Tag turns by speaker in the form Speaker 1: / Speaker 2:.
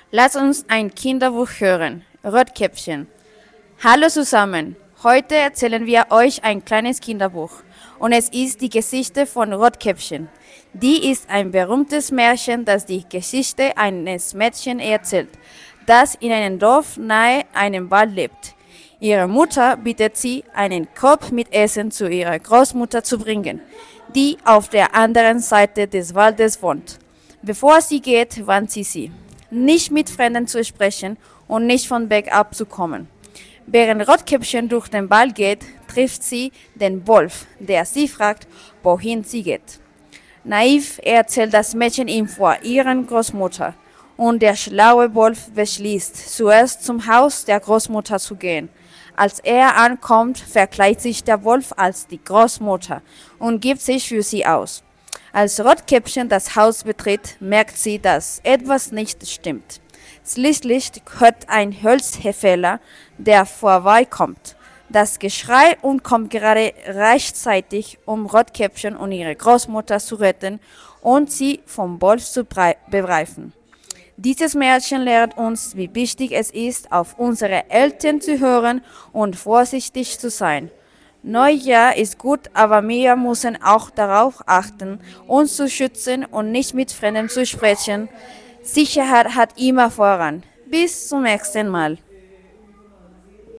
Speaker 1: Lass uns ein Kinderbuch hören. Rotkäppchen. Hallo zusammen. Heute erzählen wir euch ein kleines Kinderbuch. Und es ist die Geschichte von Rotkäppchen. Die ist ein berühmtes Märchen, das die Geschichte eines Mädchens erzählt, das in einem Dorf nahe einem Wald lebt. Ihre Mutter bittet sie, einen Korb mit Essen zu ihrer Großmutter zu bringen, die auf der anderen Seite des Waldes wohnt. Bevor sie geht, warnt sie, nicht mit Fremden zu sprechen und nicht von bergab zu kommen. Während Rotkäppchen durch den Wald geht, trifft sie den Wolf, der sie fragt, wohin sie geht. Naiv erzählt das Mädchen ihm vor ihrer Großmutter, und der schlaue Wolf beschließt, zuerst zum Haus der Großmutter zu gehen. Als er ankommt, verkleidet sich der Wolf als die Großmutter und gibt sich für sie aus. Als Rotkäppchen das Haus betritt, merkt sie, dass etwas nicht stimmt. Schließlich hört ein Holzfäller, der vorbeikommt, das Geschrei und kommt gerade rechtzeitig, um Rotkäppchen und ihre Großmutter zu retten und sie vom Wolf zu befreien. Dieses Märchen lehrt uns, wie wichtig es ist, auf unsere Eltern zu hören und vorsichtig zu sein. Neujahr ist gut, aber wir müssen auch darauf achten, uns zu schützen und nicht mit Fremden zu sprechen. Sicherheit hat immer Vorrang. Bis zum nächsten Mal.